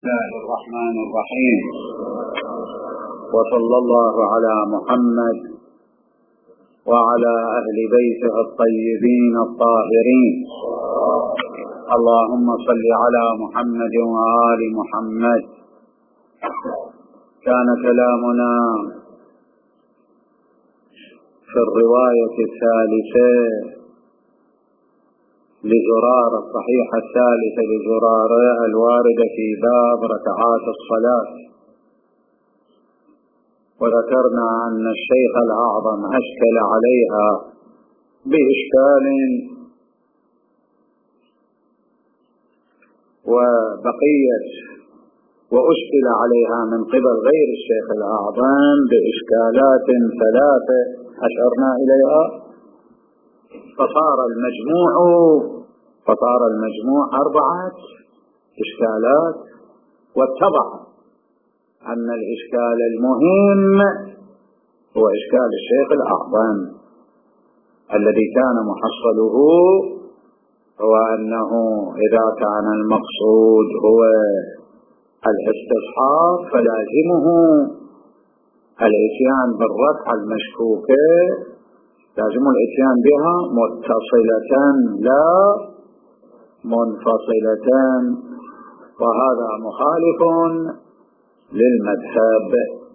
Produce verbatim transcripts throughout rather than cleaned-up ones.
بسم الله الرحمن الرحيم، وصلى الله على محمد وعلى أهل بيته الطيبين الطاهرين. اللهم صل على محمد وآل محمد. كان كلامنا في الرواية الثالثة لزرارة الصحيحة الثالثة لزرارة الواردة في باب ركعات الصلاة، وذكرنا أن الشيخ الأعظم أشكل عليها بإشكال، وبقيت وأشكل عليها من قبل غير الشيخ الأعظم بإشكالات ثلاثة أشرنا إليها، فصار المجموع فصار المجموع أربعة إشكالات. واتضح أن الإشكال المهم هو إشكال الشيخ الأعظم الذي كان محصله هو أنه إذا كان المقصود هو الاستصحاب فلازمه الاتيان بالركعة المشكوكة، لازم الاتيان بها متصلة لا منفصلة، وهذا مخالف للمذهب.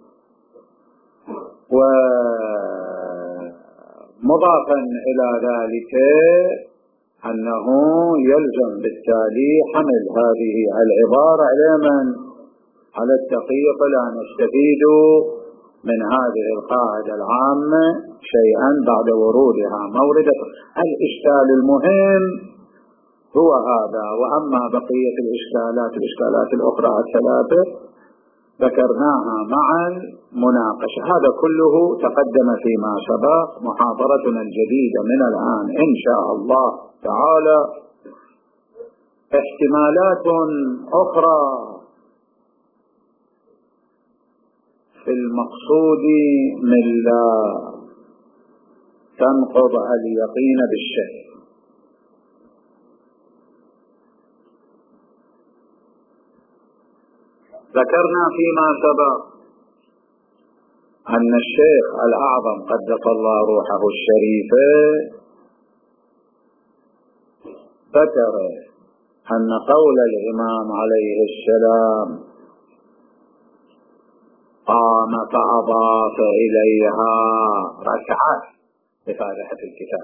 ومضافا إلى ذلك أنه يلزم بالتالي حمل هذه العبارة على من؟ على التقية، فلا نستفيد من هذه القاعدة العامة شيئا بعد ورودها موردة. الإشكال المهم هو هذا، وأما بقية الإشكالات الإشكالات الأخرى الثلاثة ذكرناها مع المناقشة. هذا كله تقدم فيما سبق. محاضرتنا الجديدة من الآن إن شاء الله تعالى احتمالات أخرى في المقصود من لا تنقض اليقين بالشك. ذكرنا فيما سبق أن الشيخ الأعظم قدس الله روحه الشريفة ذكر أن قول الإمام عليه السلام قام فأضاف إليها ركعات بفاتحة الكتاب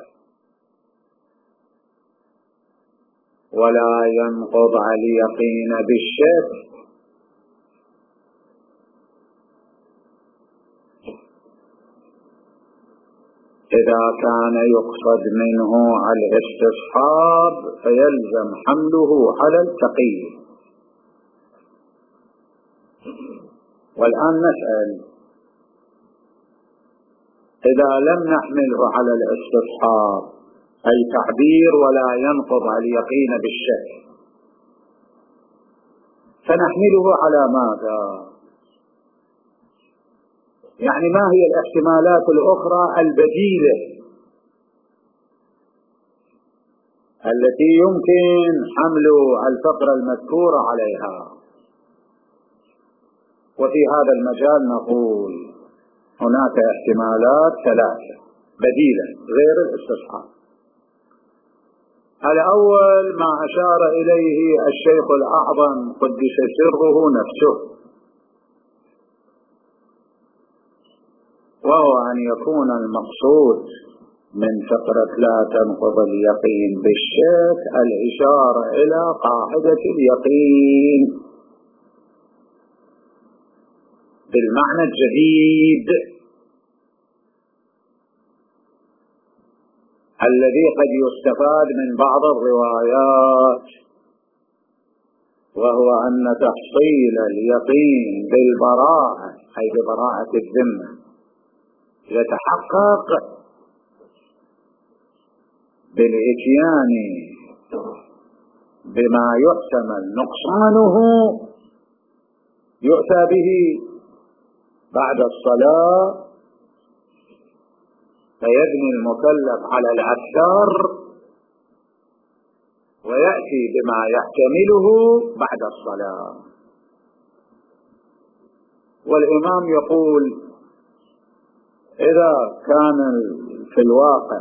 ولا ينقض اليقين بالشك، إذا كان يقصد منه الاستصحاب فيلزم حمله على التقي. والآن نسأل: إذا لم نحمله على الاستصحاب أي تعبير ولا ينقض اليقين بالشك، فنحمله على ماذا؟ يعني ما هي الاحتمالات الأخرى البديلة التي يمكن حمل الفقرة المذكورة عليها؟ وفي هذا المجال نقول هناك احتمالات ثلاثة بديلة غير الاستصحاب. الأول ما أشار إليه الشيخ الأعظم قدس سره نفسه، وهو أن يكون المقصود من فقرة لا تنقض اليقين بالشك الإشارة إلى قاعدة اليقين بالمعنى الجديد الذي قد يستفاد من بعض الروايات، وهو أن تحصيل اليقين بالبراءة أي ببراءة الذمة يتحقق بالإتيان بما يحتمل نقصانه يؤتى به بعد الصلاة، فيبني المكلف على الأكثر ويأتي بما يحتمله بعد الصلاة. والإمام يقول إذا كان في الواقع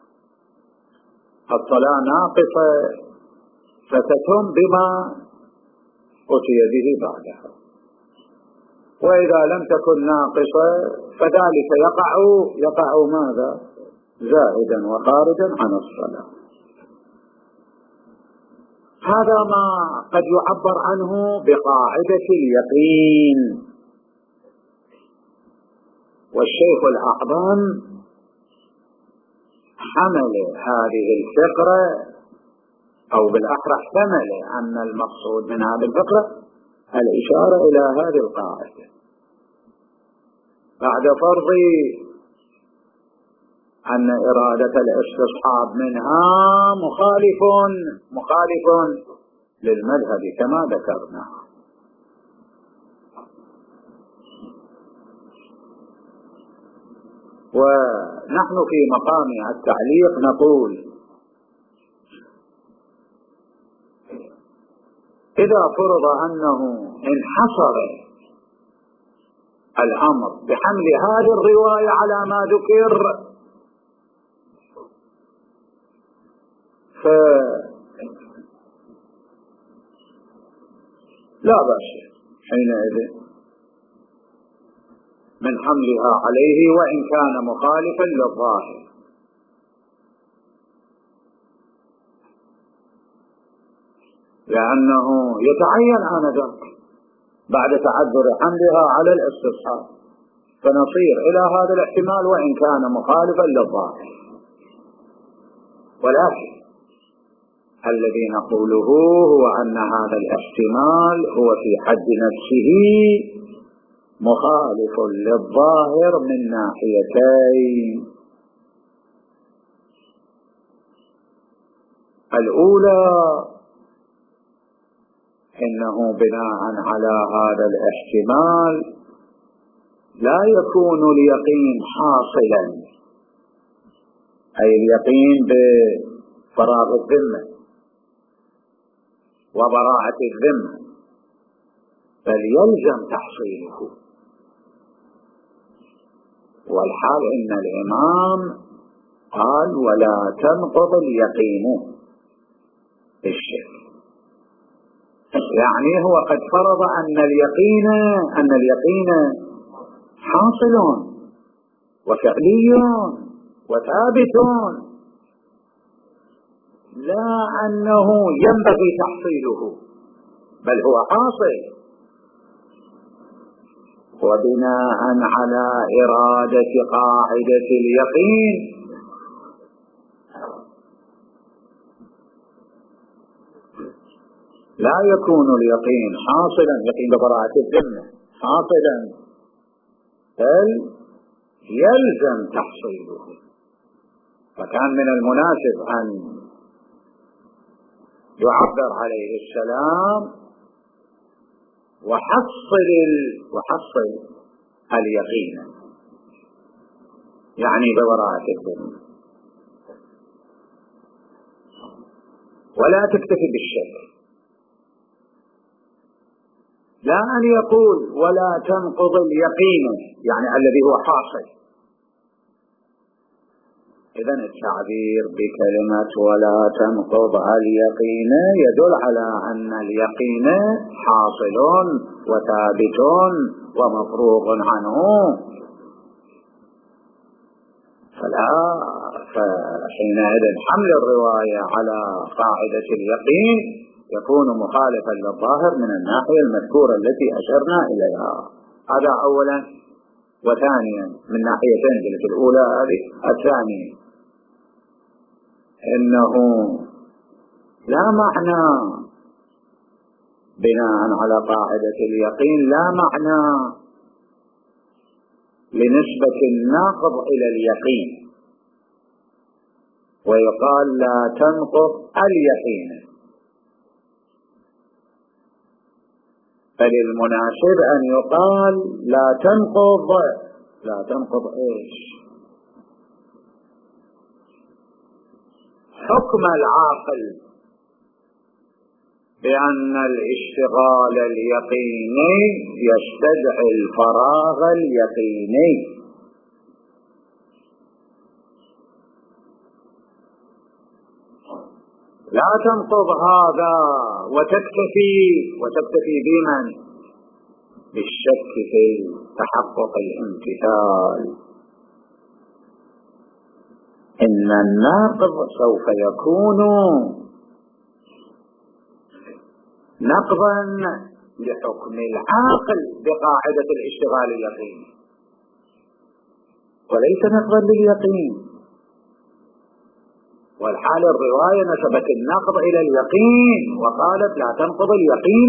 الصلاة ناقصة فتتم بما أتي به بعدها، وإذا لم تكن ناقصة فذلك يقع يقع ماذا؟ زائدا وخارجا عن الصلاة. هذا ما قد يعبر عنه بقاعدة اليقين. والشيخ الأعظم حمل هذه الفقرة، أو بالأحرى احتمل أن المقصود من هذه الفقرة الإشارة إلى هذه القاعدة بعد فرض أن إرادة الاستصحاب منها مخالف مخالف للمذهب كما ذكرنا. ونحن في مقام التعليق نقول إذا فرض أنه انحصر الأمر بحمل هذه الرواية على ما ذكر فلا بأس حينئذ من حملها عليه وإن كان مخالفا للظاهر، لأنه يتعين آنذاك بعد تعذر حملها على الاستصحاب، فنصير إلى هذا الاحتمال وإن كان مخالفا للظاهر. ولكن الذي نقوله هو أن هذا الاحتمال هو في حد نفسه مخالف للظاهر من ناحيتين. الأولى إنه بناء على هذا الاحتمال لا يكون اليقين حاصلا، أي اليقين بفراغ الذمة وبراءة الذمة، بل يلزم تحصيله. والحال إن الإمام قال ولا تنقض اليقين بالشك، يعني هو قد فرض أن اليقين أن اليقين حاصل وفعلي وثابت، لا أنه ينبغي تحصيله، بل هو حاصل. وبناء على إرادة قاعدة اليقين لا يكون اليقين حاصلا، يقين ببراءة الذمة حاصلا، بل يلزم تحصيله. فكان من المناسب أن يعبر عليه السلام وحصل وحصل اليقين، يعني ببراءة الذمة، ولا تكتفي بالشك. لا أن يقول ولا تنقض اليقين يعني الذي هو حاصل. إذن التعبير بكلمة ولا تنقض اليقين يدل على أن اليقين حاصل وثابت ومفروغ عنه، فلا فحينئذ حمل الرواية على قاعدة اليقين يكون مخالفا للظاهر من الناحية المذكورة التي أشرنا إليها. هذا أولا. وثانيا من ناحيتين، قلت الأولى هذه، الثانية إنه لا معنى بناء على قاعدة اليقين لا معنى لنسبة الناقض إلى اليقين ويقال لا تنقض اليقين، بل المناسب أن يقال لا تنقض لا تنقض إيش؟ حكم العاقل بأن الاشتغال اليقيني يستدعي الفراغ اليقيني. لا تنقض هذا وتكتفي وتكتفي بمن؟ بالشك في تحقق الامتثال. إن الناقض سوف يكون نقضا لحكم العاقل بقاعدة الاشتغال اليقيني، وليس نقضا لليقين. والحال الرواية نسبت النقض إلى اليقين وقالت لا تنقض اليقين.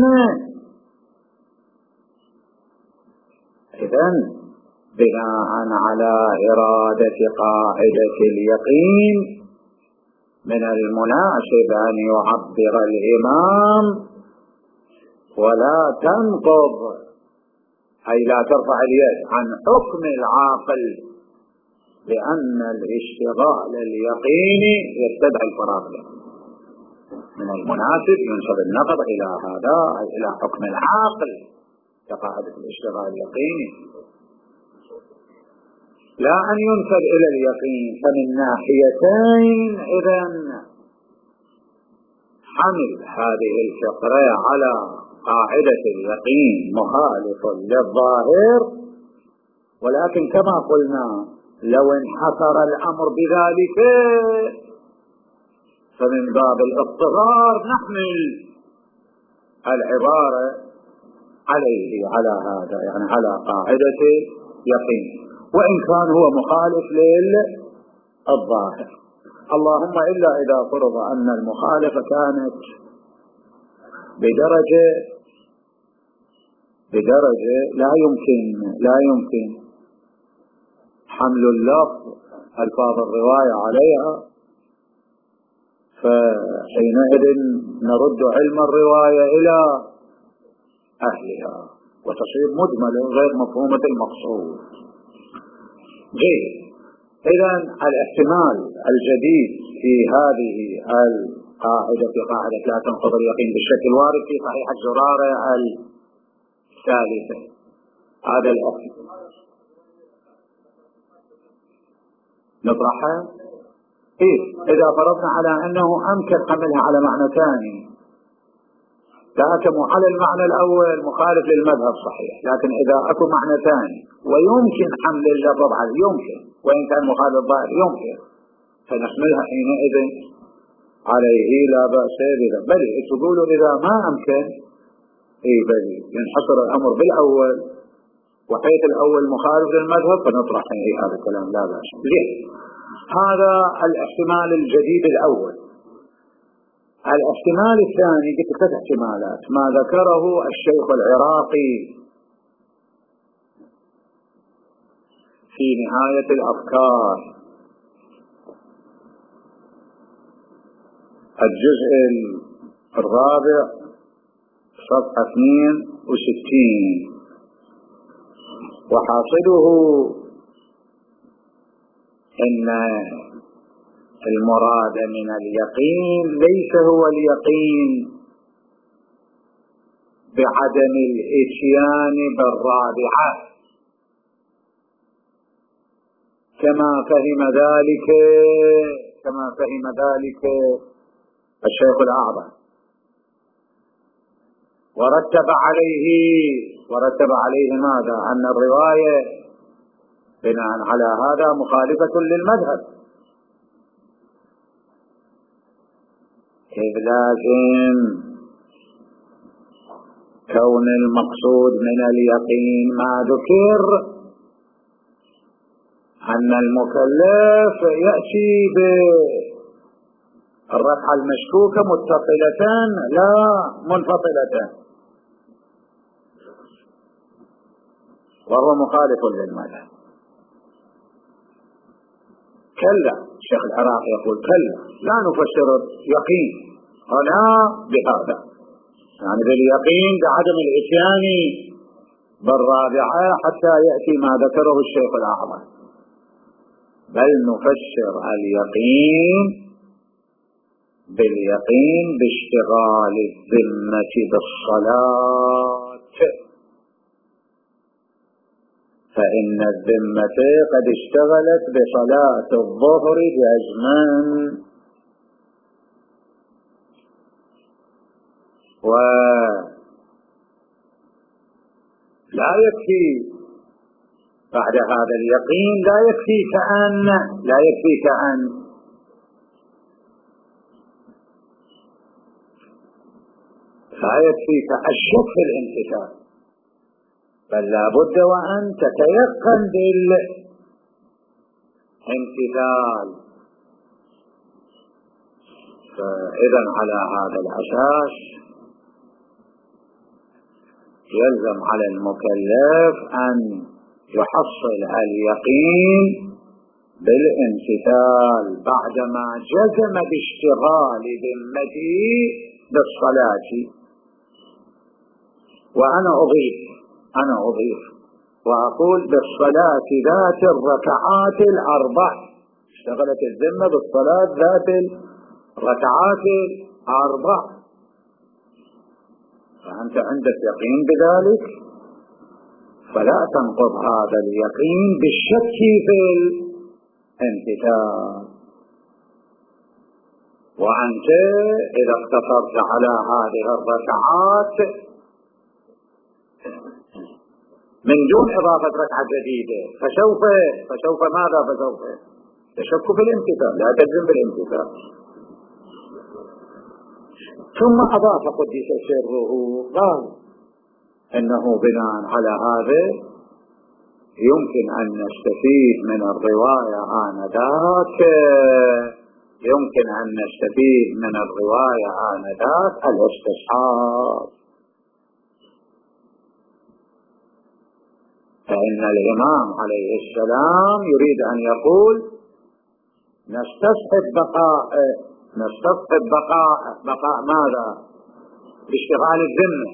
إذن بناء على إرادة قاعدة اليقين من المناسب أن يعبر الإمام ولا تنقض، أي لا ترفع اليد عن حكم العاقل، لأن الاشتغال اليقيني يستدعي الفراغ. من المناسب ينسب النقض إلى هذا، أي إلى حكم العاقل كقاعدة الاشتغال اليقيني، لا أن ينسب إلى اليقين. فمن ناحيتين إذن حمل هذه الفقرة على قاعدة اليقين مخالف للظاهر، ولكن كما قلنا لو انحصر الأمر بذلك فمن باب الاضطرار نحمل العبارة عليه على هذا، يعني على قاعدة يقين، وإن كان هو مخالف للظاهر. اللهم إلا إذا فرض أن المخالفة كانت بدرجة بدرجة لا يمكن لا يمكن حمل اللفظ ألفاظ الرواية عليها، فحينئذ نرد علم الرواية إلى أهلها وتصير مجملة غير مفهومة المقصود. جيد. إذن الاحتمال الجديد في هذه القاعدة في قاعدة لا تنقض اليقين بالشك الوارد في صحيح الزرارة الثالثة، هذا الاحتمال نطرحها. إيه؟ إذا فرضنا على أنه أمكن حملها على معنى ثاني لكن على المعنى الأول مخالف للمذهب صحيح، لكن إذا أكو معنى ثاني ويمكن حمل اللفظ عليه يمكن، وإن كان مخالف الظاهر يمكن، فنحملها حينئذ عليه لا بأس بها. بل تقولوا إذا ما أمكن إيه بل ينحصر الأمر بالأول، وحيث الأول مخالف للمذهب فنطرح إيه هذا الكلام لا بأس. ليه؟ هذا الاحتمال الجديد الأول. الاحتمال الثاني قلت ثلاث احتمالات ما ذكره الشيخ العراقي في نهاية الأفكار الجزء الرابع صفحة اثنين وستين، وحاصله إن المراد من اليقين ليس هو اليقين بعدم الاتيان بالرابعة كما فهم ذلك كما فهم ذلك الشيخ الأعظم، ورتب عليه ورتب عليه ماذا؟ أن الرواية بناء على هذا مخالفة للمذهب، إذ لازم كون المقصود من اليقين ما ذكر أن المكلف يأتي بالرفعة المشكوكة متصلة لا منفصلة، وهو مخالف للمذهب. كلا، الشيخ العراقي يقول كلا لا نفسر اليقين هنا بهذا، يعني باليقين بعدم الاتيان بالرابعة حتى يأتي ما ذكره الشيخ الأعظم، بل نفسر اليقين باليقين باشتغال الذمة بالصلاة، فإن الذمة قد اشتغلت بصلاة الظهر جزما، ولا يكفي بعد هذا اليقين، لا يكفي كأن لا يكفي كأن لا يكفي كالشك في الامتثال، بل لا بد وأن تتيقن بالامتثال. فإذا على هذا الأساس يلزم على المكلف أن يحصل اليقين بالامتثال بعدما جزم باشتغال ذمته بالصلاة. وأنا أضيف أنا أضيف وأقول بالصلاة ذات الركعات الأربع، اشتغلت الذمة بالصلاة ذات الركعات الأربع، فأنت عندك يقين بذلك، فلا تنقض هذا اليقين بالشك في الامتثال. وأنت إذا اقتصرت على هذه الركعات من دون إضافة ركعة جديدة فسوف فسوف ماذا فسوف تشك في الامتثال، لا تجزم بالامتثال. ثم أضاف قدس سره قال إنه بناء على هذا يمكن أن نستفيد من الرواية آنذاك يمكن أن نستفيد من الرواية آنذاك الاستصحاب، فإن الإمام عليه السلام يريد أن يقول نستصحب بقاء نستصحب بقاء بقاء ماذا؟ باشتغال الذمة،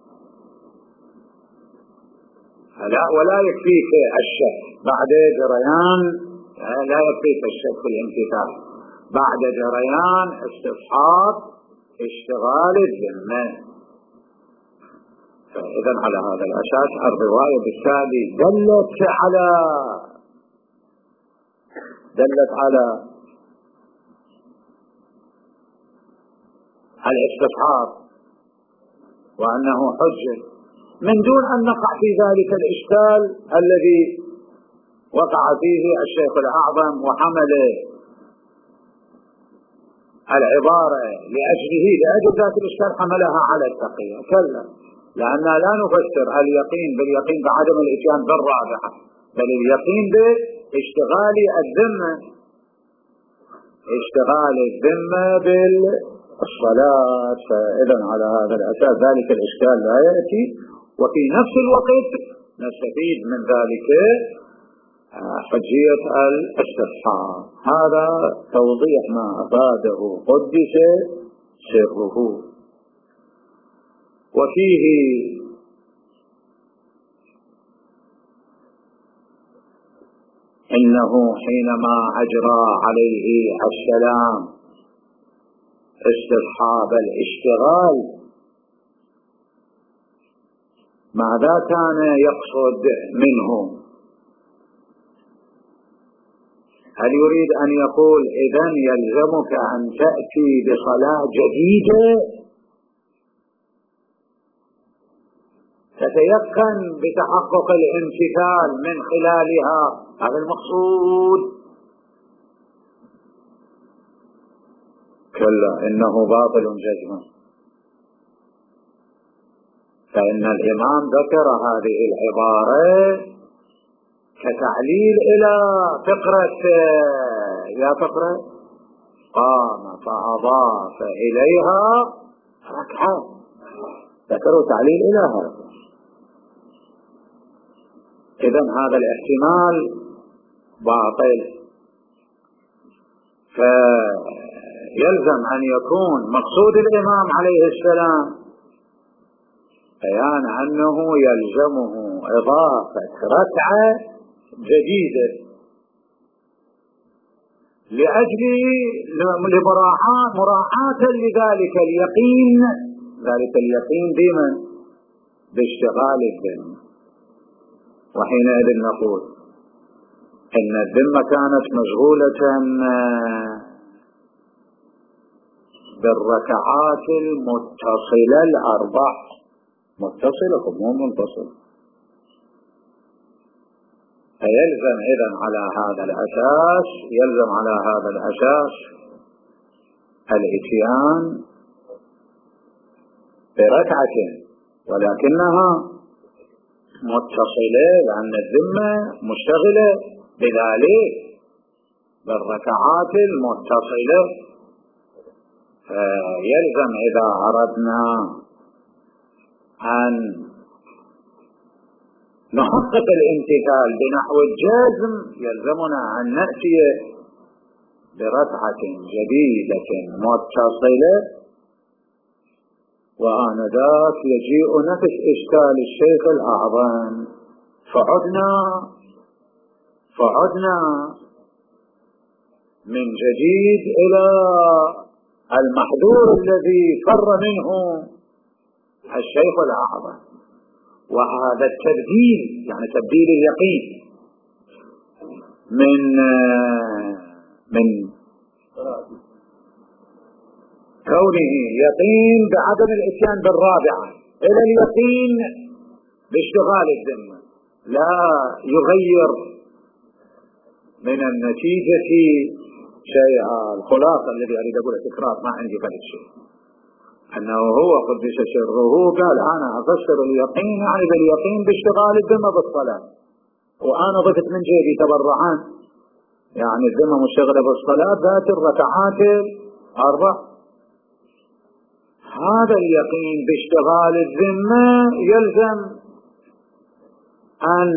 لا ولا يكفيك الشك بعد جريان، لا يكفيك الشك في الامتثال بعد جريان استصحاب اشتغال الذمة. فإذا على هذا الأساس الرواية بالتالي دلت على دلت على الاستصحاب وأنه حجة، من دون أن نقع في ذلك الإشكال الذي وقع فيه الشيخ الأعظم وحمل العبارة لأجله لأجل ذات الإشكال حملها على التقية. كلا، لأننا لا نفسر اليقين باليقين بعدم الإتيان بالرابعة، بل اليقين باشتغال الذمة اشتغال الذمة بالصلاة. فإذا على هذا الأساس ذلك الإشكال لا يأتي، وفي نفس الوقت نستفيد من ذلك حجية الاستصحاب. هذا توضيح ما أفاده قدس سره. وفيه إنه حينما أجرى عليه السلام استصحاب الاشتغال ماذا كان يقصد منه؟ هل يريد أن يقول إذن يلزمك أن تأتي بصلاة جديدة تتيقن بتحقق الامتثال من خلالها؟ هذا المقصود؟ كلا، إنه باطل جزما. فإن الإمام ذكر هذه العبارة كتعليل إلى فقرة يا فقرة قام فأضاف إليها ركعة، ذكروا تعليل إلى هذا. إذن هذا الاحتمال باطل، فيلزم أن يكون مقصود الإمام عليه السلام بيان أنه يلزمه إضافة ركعة جديدة لأجل لمراعاة مراعاة لذلك اليقين، ذلك اليقين بمن؟ باشتغال الذمة. وحينئذ نقول إن الذمة كانت مشغولة بالركعات المتصلة الأربع، متصلة مو منفصلة، فيلزم إذن على هذا الأساس يلزم على هذا الأساس الإتيان بركعة ولكنها متصلة، لأن الذمة مشتغلة بذلك بالركعات المتصلة. فيلزم إذا أردنا أن نحقق الامتثال بنحو الجزم يلزمنا أن نأتي بركعة جديدة متصلة، وآنذاك يجيء نفس إشكال الشيخ الأعظم، فعدنا فعدنا من جديد إلى المحذور الذي فر منه الشيخ الأعظم، وهذا التبديل يعني تبديل اليقين من من كونه يقين بعدم الاتيان بالرابعة إلى اليقين باشتغال الذمة، لا يغير من النتيجة شيئا. الخلاصة الذي أريد أقول تكرار ما عندي غير شيء، أنه هو قدس سره قال أنا أفسر اليقين يعني باليقين باشتغال الذمة بالصلاة، وأنا ضفت من جيبي تبرعا يعني الذمة مشتغلة بالصلاة ذات الركعات الأربع. هذا اليقين باشتغال الذمة يلزم أن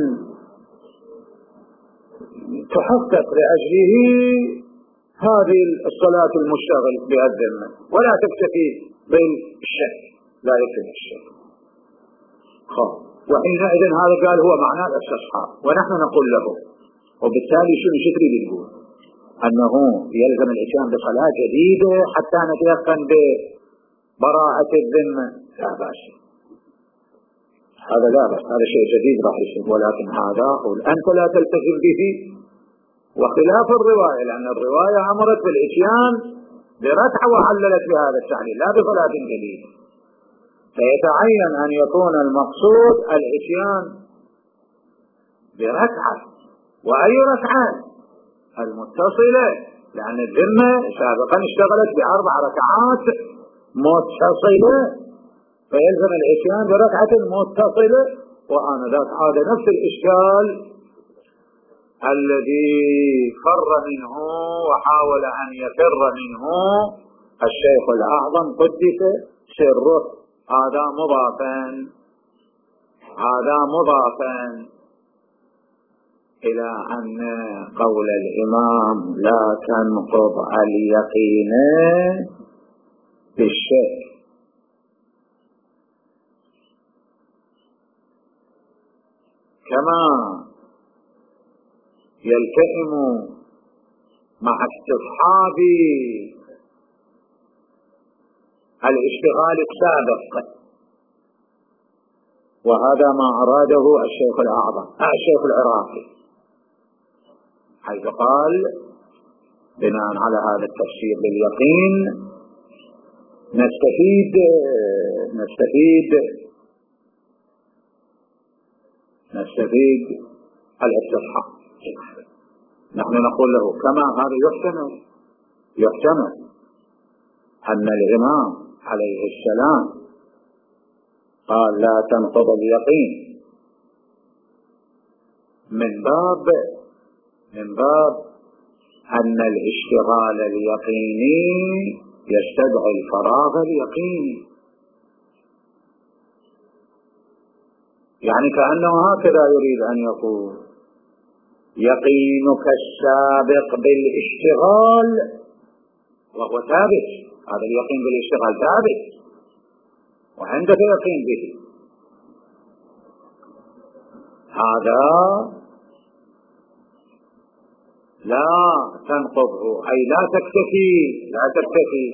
تحقق لأجله هذه الصلاة المشتغل بها الذمة، ولا تكتفي بالشك، لا يكفي الشك. وحينئذ هذا قال هو معنى الاستصحاب، ونحن نقول له وبالتالي شنو شكري بيقول أنه يلزم الاتيان بصلاة جديدة حتى نتيقن ببراءة الذمة، لا بأس، هذا لا بأس، هذا شيء جديد راح يصير. ولكن هذا قول أنت لا تلتزم به، وخلاف الرواية، لأن الرواية أمرت بالاتيان بركعة وعللت بهذا التعليل لا بصلاة جديدة، فيتعين أن يكون المقصود الاتيان بركعة. وأي ركعة؟ المتصلة، لأن الذمة سابقا اشتغلت بأربع ركعات متصلة، فيلزم الاتيان بركعة متصلة. وآنذاك عاد نفس الإشكال الذي فر منه وحاول أن يفر منه الشيخ الأعظم قدس سره. هذا مضافا هذا مضافا إلى أن قول الإمام لا تنقض اليقين بالشك، كما يلتئم مع استصحاب الاشتغال السابق، وهذا ما أراده الشيخ الأعظم الشيخ العراقي، حيث قال بناء على هذا التفسير باليقين نستفيد نستفيد نستفيد الاستصحاب. نحن نقول له كما هذا يحتمل يحتمل أن الإمام عليه السلام قال لا تنقض اليقين من باب من باب أن الاشتغال اليقيني يستدعي الفراغ اليقيني، يعني كأنه هكذا يريد أن يقول يقينك السابق بالاشتغال وهو ثابت، هذا اليقين بالاشتغال ثابت وعندك يقين به، هذا لا تنقضه، أي لا تكتفي لا تكتفي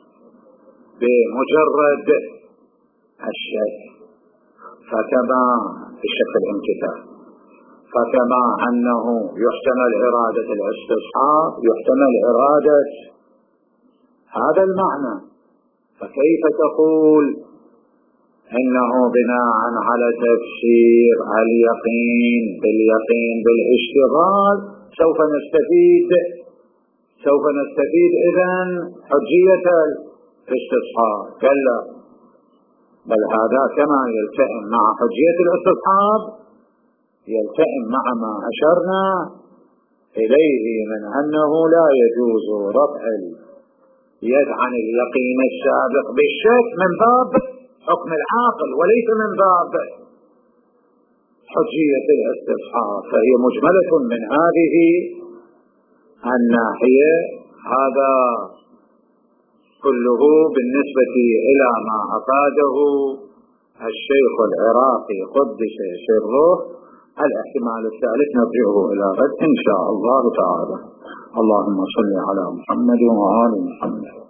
بمجرد الشك. فكما في الشك الانكفاء، فكما أنه يحتمل إرادة الاستصحاب يحتمل إرادة هذا المعنى، فكيف تقول إنه بناء على تفسير اليقين باليقين بالاشتغال سوف نستفيد سوف نستفيد إذن حجية الاستصحاب؟ كلا، بل هذا كما يلتئم مع حجية الاستصحاب يلتئم مع ما أشرنا إليه من أنه لا يجوز رفع اليد عن اليقين السابق بالشك من باب حكم العاقل وليس من باب حجية الاستصحاب، فهي مجملة من هذه الناحية. هذا كله بالنسبة إلى ما أفاده الشيخ العراقي قدس سره. الاحتمال الثالث نرجعه إلى غد إن شاء الله تعالى. اللهم صل على محمد وآل محمد.